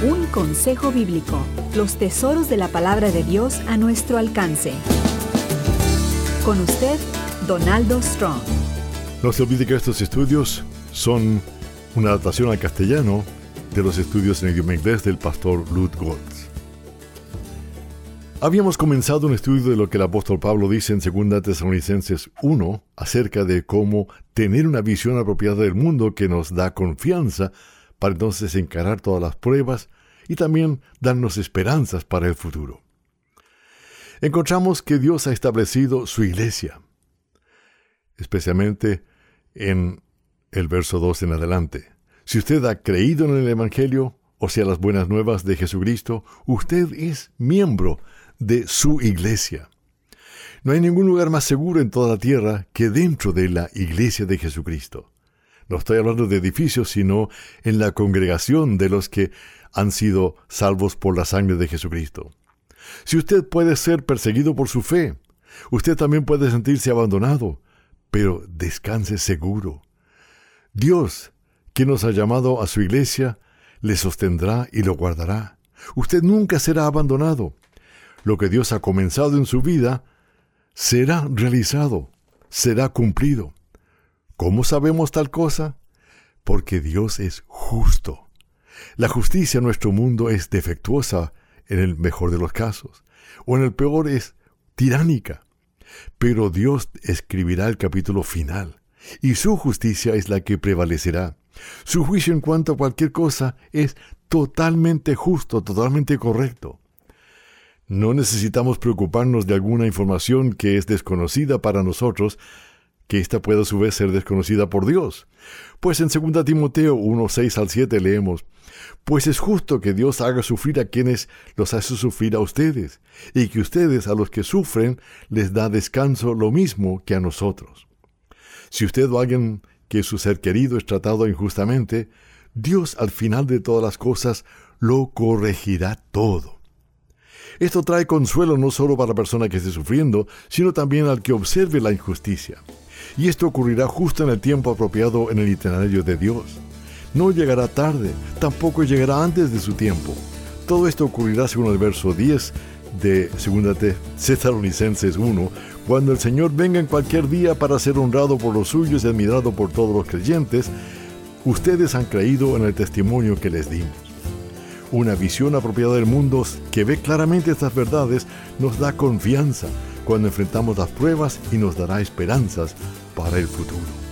Un consejo bíblico, los tesoros de la palabra de Dios a nuestro alcance. Con usted, Donaldo Strong. No se olvide que estos estudios son una adaptación al castellano de los estudios en idioma inglés del pastor Ruth Goltz. Habíamos comenzado un estudio de lo que el apóstol Pablo dice en 2 Tesalonicenses 1 acerca de cómo tener una visión apropiada del mundo que nos da confianza para entonces encarar todas las pruebas y también darnos esperanzas para el futuro. Encontramos que Dios ha establecido su iglesia, especialmente en el verso 2 en adelante. Si usted ha creído en el Evangelio, o sea, las buenas nuevas de Jesucristo, usted es miembro de su iglesia. No hay ningún lugar más seguro en toda la tierra que dentro de la iglesia de Jesucristo. No estoy hablando de edificios, sino en la congregación de los que han sido salvos por la sangre de Jesucristo. Si usted puede ser perseguido por su fe, usted también puede sentirse abandonado, pero descanse seguro. Dios, que nos ha llamado a su iglesia, le sostendrá y lo guardará. Usted nunca será abandonado. Lo que Dios ha comenzado en su vida será realizado, será cumplido. ¿Cómo sabemos tal cosa? Porque Dios es justo. La justicia en nuestro mundo es defectuosa en el mejor de los casos, o en el peor es tiránica. Pero Dios escribirá el capítulo final, y su justicia es la que prevalecerá. Su juicio en cuanto a cualquier cosa es totalmente justo, totalmente correcto. No necesitamos preocuparnos de alguna información que es desconocida para nosotros, que ésta pueda a su vez ser desconocida por Dios. Pues en 2 Timoteo 1, 6 al 7 leemos: Pues es justo que Dios haga sufrir a quienes los hace sufrir a ustedes, y que ustedes a los que sufren les da descanso lo mismo que a nosotros. Si usted o alguien que es su ser querido es tratado injustamente, Dios al final de todas las cosas lo corregirá todo. Esto trae consuelo no solo para la persona que esté sufriendo, sino también al que observe la injusticia. Y esto ocurrirá justo en el tiempo apropiado en el itinerario de Dios. No llegará tarde, tampoco llegará antes de su tiempo. Todo esto ocurrirá según el verso 10 de 2 Tesalonicenses 1, cuando el Señor venga en cualquier día para ser honrado por los suyos y admirado por todos los creyentes. Ustedes han creído en el testimonio que les dimos. Una visión apropiada del mundo que ve claramente estas verdades nos da confianza cuando enfrentamos las pruebas y nos dará esperanzas para el futuro.